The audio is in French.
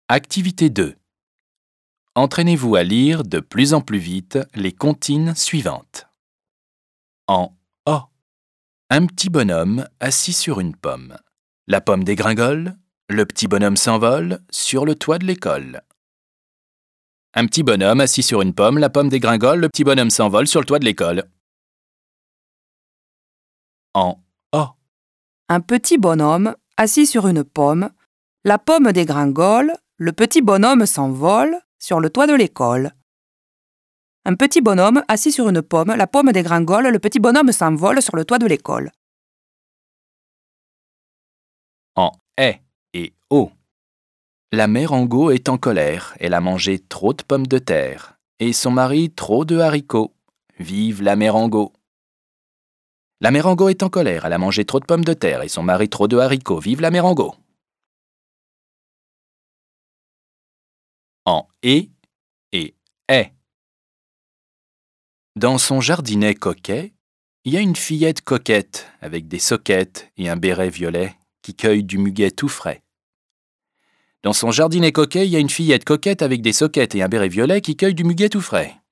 Activité 2. Entraînez-vous à lire de plus en plus vite les comptines suivantes. En O. Un petit bonhomme assis sur une pomme. La pomme dégringole, le petit bonhomme s'envole sur le toit de l'école. Un petit bonhomme assis sur une pomme, la pomme dégringole, le petit bonhomme s'envole sur le toit de l'école. En O. Un petit bonhomme assis sur une pomme, la pomme dégringole, le petit bonhomme s'envole sur le toit de l'école. Un petit bonhomme assis sur une pomme, la pomme dégringole, le petit bonhomme s'envole sur le toit de l'école. En E et O. La mère Angot est en colère, elle a mangé trop de pommes de terre, et son mari trop de haricots. Vive la mère Angot. La mère Angot est en colère, elle a mangé trop de pommes de terre, et son mari trop de haricots. Vive la mère Angot. En E et E. Dans son jardinet coquet, il y a une fillette coquette avec des soquettes et un béret violet qui cueille du muguet tout frais. Dans son jardinet coquet, il y a une fillette coquette avec des soquettes et un béret violet qui cueille du muguet tout frais.